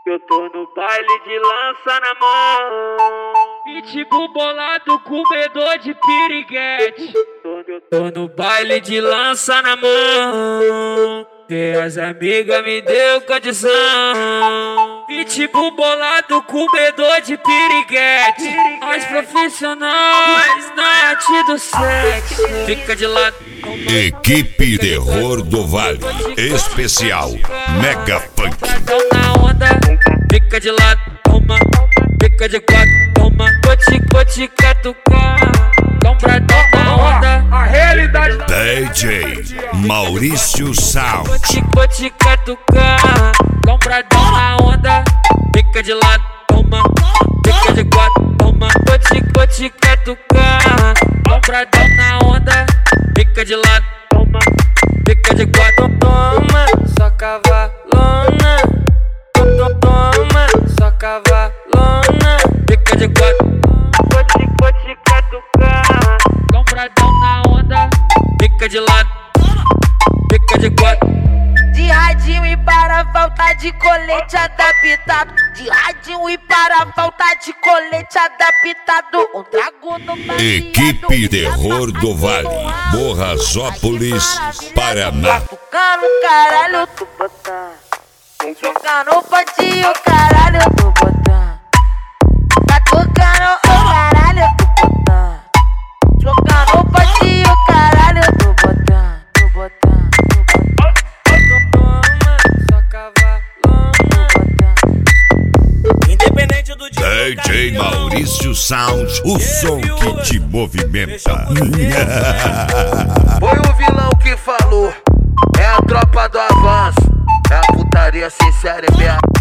Eu tô no baile de lança na mão, Pitbull bolado, comedor de piriguete. tô no baile de lança na mão, e as amigas me deu condição. Pitbull bolado, comedor de piriguete. As profissionais na arte do sexo. Fica de lado. Equipe Terror do Vale, especial Mega Funk. Na onda, fica de lado, toma. Fica de quatro, toma. Vou te catucar. Compradão na onda, A realidade da DJ Maurício Sound. vou te catucar. Compradão na onda, fica de lado, toma. Fica de quatro, toma. Vou te catucar. Compradão na onda, fica de lado, toma. Fica de quatro, toma. Só cavalona. Toma, só cavalona. Fica de quatro, vou te catucar. Compradão na onda, fica de lado, fica de quatro. De radinho e para falta de colete adaptado. De radinho e para falta de colete adaptado. Um trago no baseado. Equipe Terror do Vale, Borrasópolis, Paraná. Tocando caralho, tu botando. Tocando patinho, caralho, tu botando. Tá tocando o caralho, tu botando. Tocando patinho, caralho, tu botando. Tu botando, tu botando. Toma, só cavalona, botando. independente do DJ Maurício Sound, o som que te movimenta. Foi o vilão que falou, é a tropa do avanço, é a putaria sincera e minha